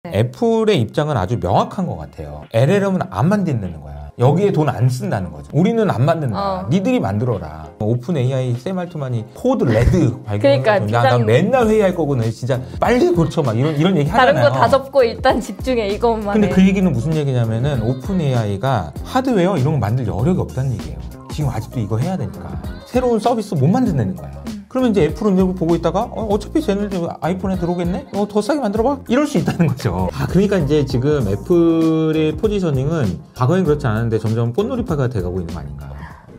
애플의 입장은 아주 명확한 것 같아요. LLM은 안 만든다는 거야. 여기에 돈 안 쓴다는 거죠. 우리는 안 만든다. 니들이 만들어라. 오픈 AI 샘 알트만이 코드 레드 발견. 그러니까 나 맨날 회의할 거고는 진짜 빨리 고쳐 막 이런 얘기 하잖아요. 다른 거 다 접고 일단 집중해 이것만. 근데 그 얘기는 무슨 얘기냐면은 오픈 AI가 하드웨어 이런 거 만들 여력이 없다는 얘기예요. 지금 아직도 이거 해야 되니까 새로운 서비스 못 만든다는 거야. 그러면 이제 애플은 이거 보고 있다가 어차피 쟤네들 아이폰에 들어오겠네? 더 싸게 만들어봐? 이럴 수 있다는 거죠. 그러니까 이제 지금 애플의 포지셔닝은 과거엔 그렇지 않았는데 점점 꽃놀이파가 돼가고 있는 거 아닌가.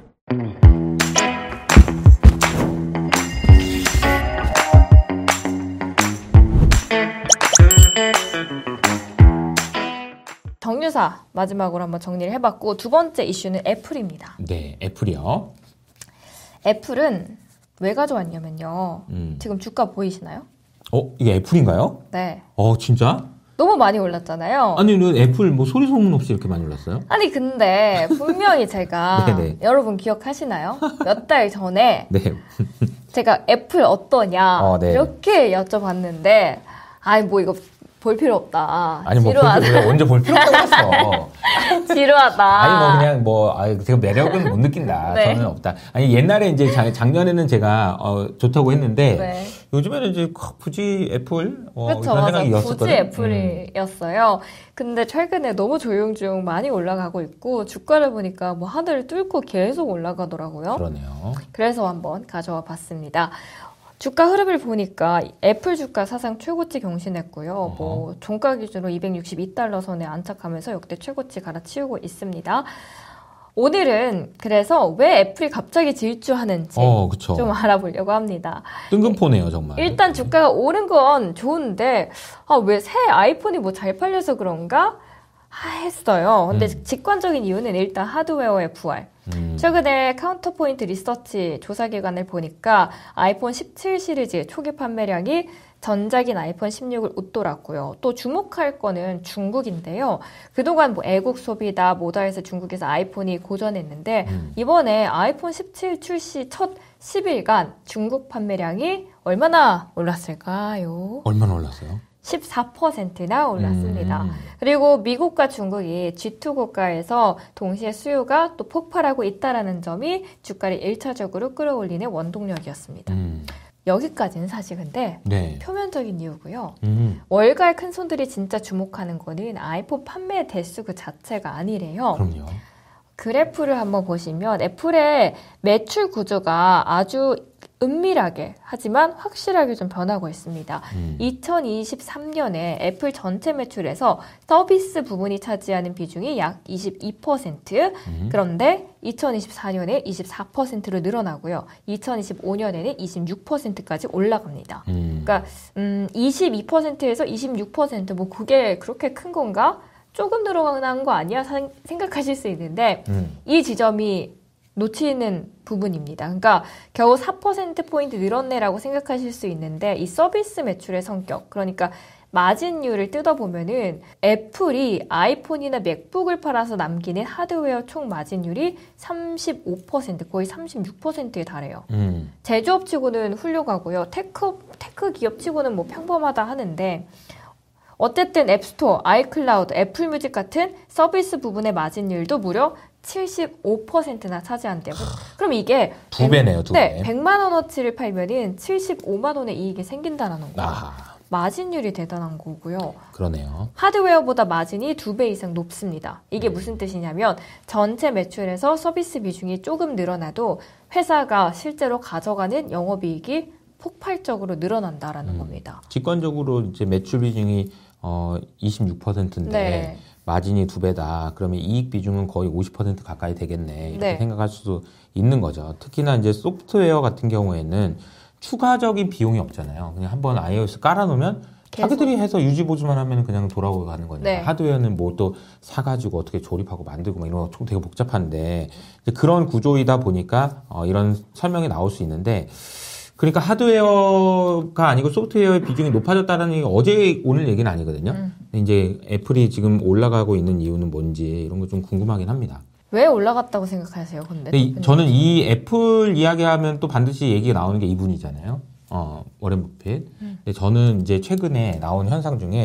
정유사 마지막으로 한번 정리를 해봤고 두 번째 이슈는 애플입니다. 네, 애플이요. 애플은 왜 가져왔냐면요. 지금 주가 보이시나요? 이게 애플인가요? 네. 진짜? 너무 많이 올랐잖아요. 아니, 애플 뭐 소리 소문 없이 이렇게 많이 올랐어요? 아니, 근데 분명히 제가 여러분 기억하시나요? 몇 달 전에 네. 제가 애플 어떠냐 네. 이렇게 여쭤봤는데 아니 뭐 이거 볼 필요 없다. 아니 뭐 언제 볼 필요 없다고 했어. 지루하다. 아니 뭐 그냥 제가 매력은 못 느낀다. 네. 저는 없다. 아니 옛날에 이제 작년에는 제가 좋다고 했는데 네. 요즘에는 이제 굳이 애플 그렇죠, 이런 생각이 맞아. 굳이 였었거든. 애플이었어요. 근데 최근에 너무 조용조용 많이 올라가고 있고 주가를 보니까 뭐 하늘을 뚫고 계속 올라가더라고요. 그러네요. 그래서 한번 가져와 봤습니다. 주가 흐름을 보니까 애플 주가 사상 최고치 경신했고요. 뭐 종가 기준으로 262달러 선에 안착하면서 역대 최고치 갈아치우고 있습니다. 오늘은 그래서 왜 애플이 갑자기 질주하는지 좀 알아보려고 합니다. 뜬금포네요, 정말. 일단 주가가 오른 건 좋은데 왜 새 아이폰이 뭐 잘 팔려서 그런가 했어요. 근데 직관적인 이유는 일단 하드웨어의 부활. 최근에 카운터포인트 리서치 조사기관을 보니까 아이폰 17 시리즈 초기 판매량이 전작인 아이폰 16을 웃돌았고요. 또 주목할 거는 중국인데요. 그동안 뭐 애국 소비다 뭐다 해서 중국에서 아이폰이 고전했는데 이번에 아이폰 17 출시 첫 10일간 중국 판매량이 얼마나 올랐을까요? 얼마나 올랐어요? 14%나 올랐습니다. 그리고 미국과 중국이 G2 국가에서 동시에 수요가 또 폭발하고 있다는 점이 주가를 1차적으로 끌어올리는 원동력이었습니다. 여기까지는 사실 근데 표면적인 이유고요. 월가의 큰손들이 진짜 주목하는 거는 아이폰 판매 대수 그 자체가 아니래요. 그럼요. 그래프를 한번 보시면 애플의 매출 구조가 아주 은밀하게 하지만 확실하게 좀 변하고 있습니다. 2023년에 애플 전체 매출에서 서비스 부분이 차지하는 비중이 약 22%, 그런데 2024년에 24%로 늘어나고요. 2025년에는 26%까지 올라갑니다. 그러니까 22%에서 26%, 뭐 그게 그렇게 큰 건가? 조금 늘어난 거 아니야? 생각하실 수 있는데 이 지점이 놓치는 부분입니다. 그러니까 겨우 4%포인트 늘었네라고 생각하실 수 있는데 이 서비스 매출의 성격, 그러니까 마진율을 뜯어보면은 애플이 아이폰이나 맥북을 팔아서 남기는 하드웨어 총 마진율이 35%, 거의 36%에 달해요. 제조업 치고는 훌륭하고요. 테크 기업 치고는 뭐 평범하다 하는데 어쨌든 앱스토어, 아이클라우드, 애플뮤직 같은 서비스 부분의 마진율도 무려 75%나 차지한대요. 그럼 이게 두 배네요, 두 배. 100만 원어치를 팔면은 75만 원의 이익이 생긴다는 거예요. 마진율이 대단한 거고요. 그러네요. 하드웨어보다 마진이 2배 이상 높습니다. 이게 무슨 뜻이냐면 전체 매출에서 서비스 비중이 조금 늘어나도 회사가 실제로 가져가는 영업이익이 폭발적으로 늘어난다라는 겁니다. 직관적으로 이제 매출 비중이 26%인데 마진이 2배다. 그러면 이익 비중은 거의 50% 가까이 되겠네. 이렇게 생각할 수도 있는 거죠. 특히나 이제 소프트웨어 같은 경우에는 추가적인 비용이 없잖아요. 그냥 한번 iOS 깔아놓으면 자기들이 해서 유지 보수만 하면 그냥 돌아가는 거니까. 하드웨어는 뭐 또 사가지고 어떻게 조립하고 만들고 막 이런 거 되게 복잡한데 그런 구조이다 보니까 이런 설명이 나올 수 있는데 그러니까 하드웨어가 아니고 소프트웨어의 비중이 높아졌다는 얘기 어제 오늘 얘기는 아니거든요. 이제 애플이 지금 올라가고 있는 이유는 뭔지 이런 거 좀 궁금하긴 합니다. 왜 올라갔다고 생각하세요, 근데? 저는 이 애플 이야기하면 또 반드시 얘기가 나오는 게 이분이잖아요. 워렌 버핏. 근데 저는 이제 최근에 나온 현상 중에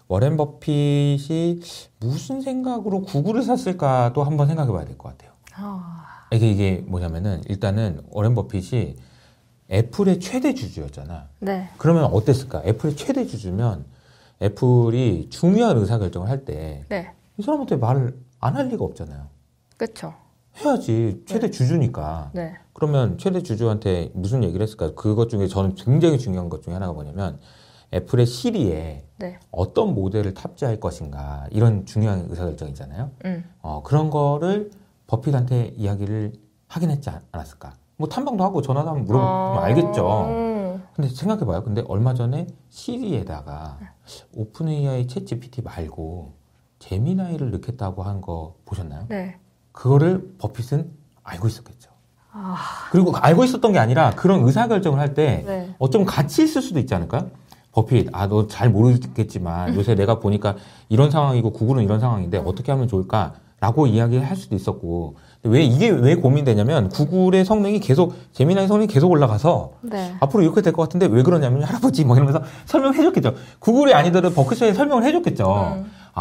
워렌 버핏이 무슨 생각으로 구글을 샀을까도 한번 생각해 봐야 될 것 같아요. 이게 뭐냐면은 일단은 워렌 버핏이 애플의 최대 주주였잖아. 네. 그러면 어땠을까? 애플의 최대 주주면 애플이 중요한 의사결정을 할 때 이 사람한테 말을 안 할 리가 없잖아요. 그렇죠. 해야지. 최대 주주니까. 네. 그러면 최대 주주한테 무슨 얘기를 했을까? 그것 중에 저는 굉장히 중요한 것 중에 하나가 뭐냐면 애플의 시리에 어떤 모델을 탑재할 것인가 이런 중요한 의사결정이잖아요. 그런 거를 버핏한테 이야기를 하긴 했지 않았을까? 뭐 탐방도 하고 전화도 한번 물어보면 알겠죠. 근데 생각해봐요. 근데 얼마 전에 시리에다가 오픈 AI 챗 GPT 말고 제미나이를 넣겠다고 한 거 보셨나요? 네. 그거를 버핏은 알고 있었겠죠. 그리고 알고 있었던 게 아니라 그런 의사결정을 할 때 어쩌면 같이 있을 수도 있지 않을까? 버핏, 너 잘 모르겠지만 요새 내가 보니까 이런 상황이고 구글은 이런 상황인데 어떻게 하면 좋을까? 라고 이야기할 수도 있었고. 이게 왜 고민되냐면 구글의 성능이 계속, 제미나이 성능이 계속 올라가서 앞으로 이렇게 될 것 같은데 왜 그러냐면 할아버지 뭐 이러면서 설명해줬겠죠. 구글이 아니더라도 버크셔에 설명을 해줬겠죠.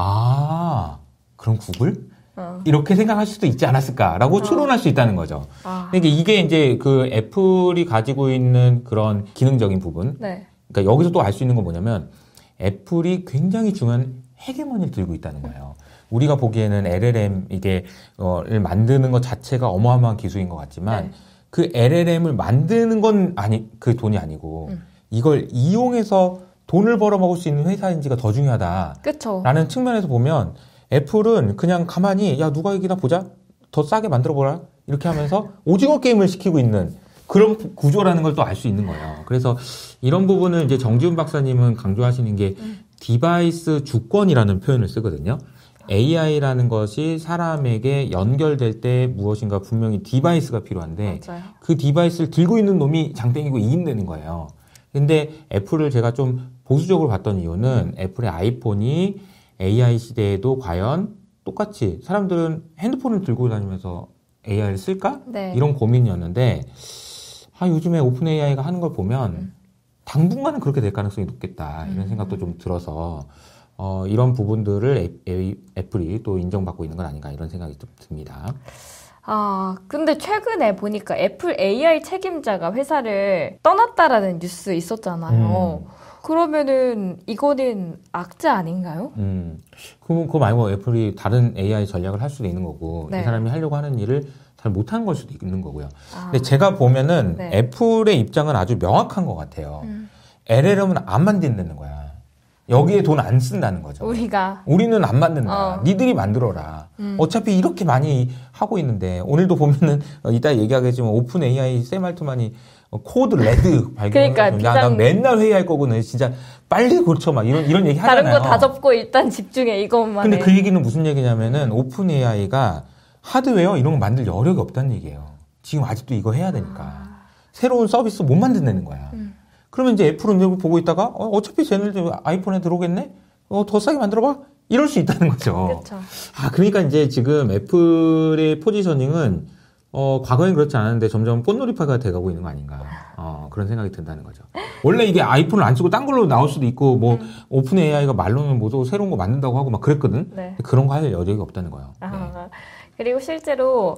그럼 구글? 이렇게 생각할 수도 있지 않았을까라고 추론할 수 있다는 거죠. 그러니까 이게 이제 그 애플이 가지고 있는 그런 기능적인 부분. 그러니까 여기서 또 알 수 있는 건 뭐냐면 애플이 굉장히 중요한 헤게모니를 들고 있다는 거예요. 우리가 보기에는 LLM 를 만드는 것 자체가 어마어마한 기술인 것 같지만 그 LLM을 만드는 건 그 돈이 아니고 이걸 이용해서 돈을 벌어먹을 수 있는 회사인지가 더 중요하다라는 측면에서 보면 애플은 그냥 가만히 누가 이기나 보자 더 싸게 만들어보라 이렇게 하면서 오징어 게임을 시키고 있는 그런 구조라는 걸 또 알 수 있는 거예요. 그래서 이런 부분을 이제 정지훈 박사님은 강조하시는 게 디바이스 주권이라는 표현을 쓰거든요. AI라는 것이 사람에게 연결될 때 무엇인가 분명히 디바이스가 필요한데 그 디바이스를 들고 있는 놈이 장땡이고 이긴다는 거예요. 근데 애플을 제가 좀 보수적으로 봤던 이유는 애플의 아이폰이 AI 시대에도 과연 똑같이 사람들은 핸드폰을 들고 다니면서 AI를 쓸까? 이런 고민이었는데 요즘에 오픈 AI가 하는 걸 보면 당분간은 그렇게 될 가능성이 높겠다 이런 생각도 좀 들어서 이런 부분들을 애플이 또 인정받고 있는 건 아닌가 이런 생각이 좀 듭니다. 근데 최근에 보니까 애플 AI 책임자가 회사를 떠났다라는 뉴스 있었잖아요. 그러면은 이거는 악재 아닌가요? 그거 말고 애플이 다른 AI 전략을 할 수도 있는 거고 이 사람이 하려고 하는 일을 잘 못하는 걸 수도 있는 거고요. 근데 제가 보면은 애플의 입장은 아주 명확한 것 같아요. LLM은 안 만든다는 거야. 여기에 돈 안 쓴다는 거죠. 우리는 안 만든다. 니들이 만들어라. 어차피 이렇게 많이 하고 있는데 오늘도 보면은 이따 얘기하겠지만 오픈 AI 샘 알트만이 코드 레드 발견해서 나 맨날 회의할 거고는 진짜 빨리 고쳐 막 이런 얘기 하잖아요. 다른 거 다 접고 일단 집중해 이것만. 근데 그 얘기는 무슨 얘기냐면은 오픈 AI가 하드웨어 이런 거 만들 여력이 없다는 얘기예요. 지금 아직도 이거 해야 되니까. 새로운 서비스 못 만든다는 거야. 그러면 이제 애플은 이거 보고 있다가 어차피 쟤네들 아이폰에 들어오겠네? 더 싸게 만들어봐? 이럴 수 있다는 거죠. 그렇죠. 그러니까 이제 지금 애플의 포지셔닝은 과거엔 그렇지 않았는데 점점 꽃놀이파가 돼가고 있는 거 아닌가. 그런 생각이 든다는 거죠. 원래 이게 아이폰을 안 쓰고 딴 걸로 나올 수도 있고 뭐 오픈 AI가 말로는 뭐도 새로운 거 만든다고 하고 막 그랬거든. 그런 거 할 여력이 없다는 거예요. 그리고 실제로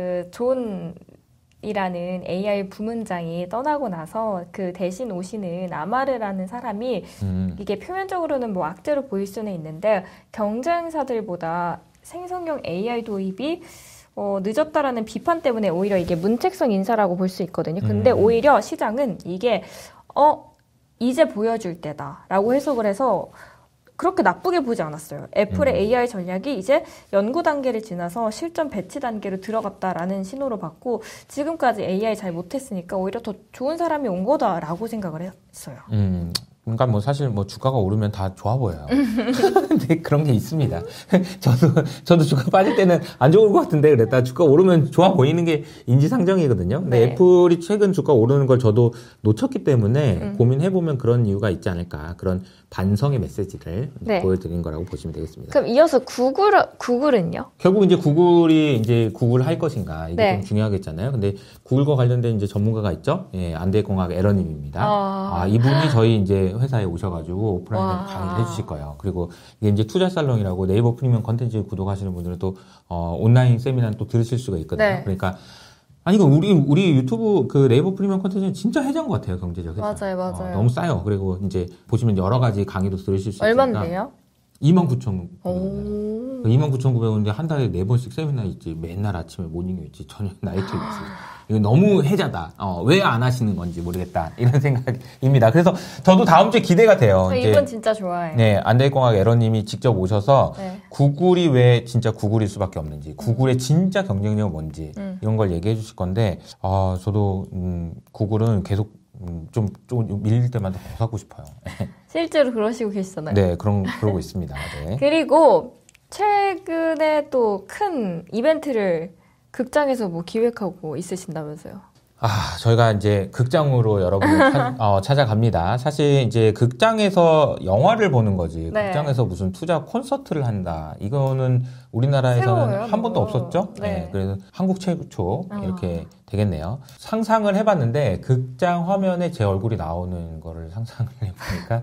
존이라는 AI 부문장이 떠나고 나서 그 대신 오시는 아마르라는 사람이 이게 표면적으로는 뭐 악재로 보일 수는 있는데 경쟁사들보다 생성형 AI 도입이 늦었다라는 비판 때문에 오히려 이게 문책성 인사라고 볼 수 있거든요. 근데 오히려 시장은 이게 이제 보여줄 때다라고 해석을 해서 그렇게 나쁘게 보지 않았어요. 애플의 AI 전략이 이제 연구 단계를 지나서 실전 배치 단계로 들어갔다라는 신호로 봤고 지금까지 AI 잘 못했으니까 오히려 더 좋은 사람이 온 거다라고 생각을 했어요. 그러니까 뭐 사실 뭐 주가가 오르면 다 좋아 보여요. 근데 그런 게 있습니다. 저도 주가 빠질 때는 안 좋을 것 같은데 그랬다 주가 오르면 좋아 보이는 게 인지상정이거든요. 근데 애플이 최근 주가 오르는 걸 저도 놓쳤기 때문에 고민해보면 그런 이유가 있지 않을까. 그런 반성의 메시지를 보여드린 거라고 보시면 되겠습니다. 그럼 이어서 구글은요? 결국 이제 구글이 이제 구글 할 것인가 이게 좀 중요하겠잖아요. 근데 구글과 관련된 이제 전문가가 있죠. 안대공학 에러님입니다. 이분이 저희 이제 회사에 오셔가지고 오프라인으로 강의를 해주실 거예요. 그리고 이게 이제 투자살롱이라고 네이버 프리미엄 컨텐츠 구독하시는 분들은 또 온라인 세미나는 또 들으실 수가 있거든요. 네. 그러니까 아니, 우리 유튜브 그 네이버 프리미엄 컨텐츠는 진짜 해자인 것 같아요, 경제적 해자. 맞아요. 너무 싸요. 그리고 이제 보시면 여러 가지 강의도 들으실 수 있으니까. 얼마인데요? 29,900원. 29,900원인데 한 달에 4번씩 세미나 있지. 맨날 아침에 모닝이 있지. 저녁 나이트 있지. 이거 너무 해자다. 왜 안 하시는 건지 모르겠다. 이런 생각입니다. 그래서 저도 다음 주에 기대가 돼요. 이분 진짜 좋아해요. 네, 안대공학 에러님이 직접 오셔서 구글이 왜 진짜 구글일 수밖에 없는지, 구글의 진짜 경쟁력은 뭔지 이런 걸 얘기해 주실 건데, 저도 구글은 계속 좀 밀릴 때마다 더 사고 싶어요. 실제로 그러시고 계시잖아요. 네, 그러고 있습니다. 네. 그리고 최근에 또 큰 이벤트를 극장에서 뭐 기획하고 있으신다면서요? 저희가 이제 극장으로 여러분을 찾아갑니다. 사실 이제 극장에서 영화를 보는 거지. 네. 극장에서 무슨 투자 콘서트를 한다. 이거는 우리나라에서는 새로워요, 한 번도 없었죠. 네. 그래서 한국 최초 이렇게 되겠네요. 상상을 해봤는데 극장 화면에 제 얼굴이 나오는 거를 상상을 해보니까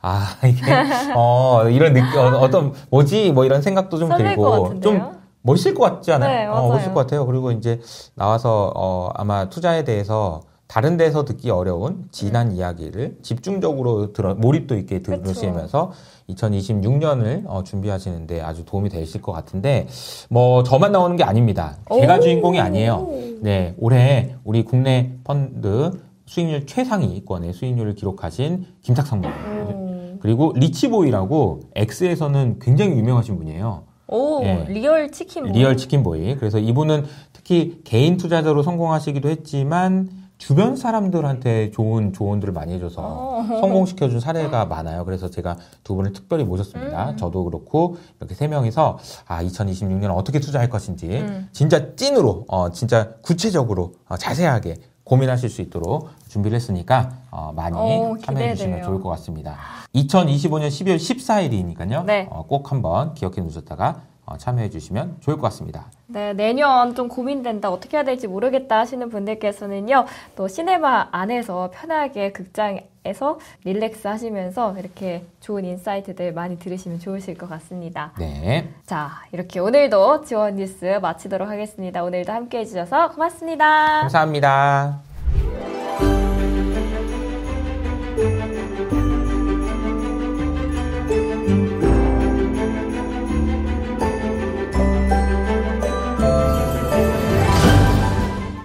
이게 이런 느낌 어떤 뭐지 뭐 이런 생각도 좀 들고 좀 멋있을 것 같지 않아요? 네, 맞아요. 멋있을 것 같아요. 그리고 이제 나와서 아마 투자에 대해서 다른 데서 듣기 어려운 진한 이야기를 집중적으로 몰입도 있게 들으시면서 2026년을 준비하시는데 아주 도움이 되실 것 같은데 뭐 저만 나오는 게 아닙니다. 제가 주인공이 아니에요. 네, 올해 우리 국내 펀드 수익률 최상위권의 수익률을 기록하신 김탁상 모님 그리고 리치보이라고 X에서는 굉장히 유명하신 분이에요. 네. 리얼 치킨보이. 리얼 치킨보이. 그래서 이분은 특히 개인 투자자로 성공하시기도 했지만 주변 사람들한테 좋은 조언들을 많이 해줘서 성공시켜준 사례가 많아요. 그래서 제가 두 분을 특별히 모셨습니다. 저도 그렇고 이렇게 세 명이서 2026년 어떻게 투자할 것인지 진짜 찐으로 진짜 구체적으로 자세하게 고민하실 수 있도록 준비를 했으니까 많이 참여해 주시면 좋을 것 같습니다. 2025년 12월 14일이니까요. 네. 꼭 한번 기억해 놓으셨다가 참여해 주시면 좋을 것 같습니다. 네, 내년 좀 고민된다, 어떻게 해야 될지 모르겠다 하시는 분들께서는요, 또 시네마 안에서 편하게 극장에서 릴렉스 하시면서 이렇게 좋은 인사이트들 많이 들으시면 좋으실 것 같습니다. 네. 자, 이렇게 오늘도 지원 뉴스 마치도록 하겠습니다. 오늘도 함께 해주셔서 고맙습니다. 감사합니다.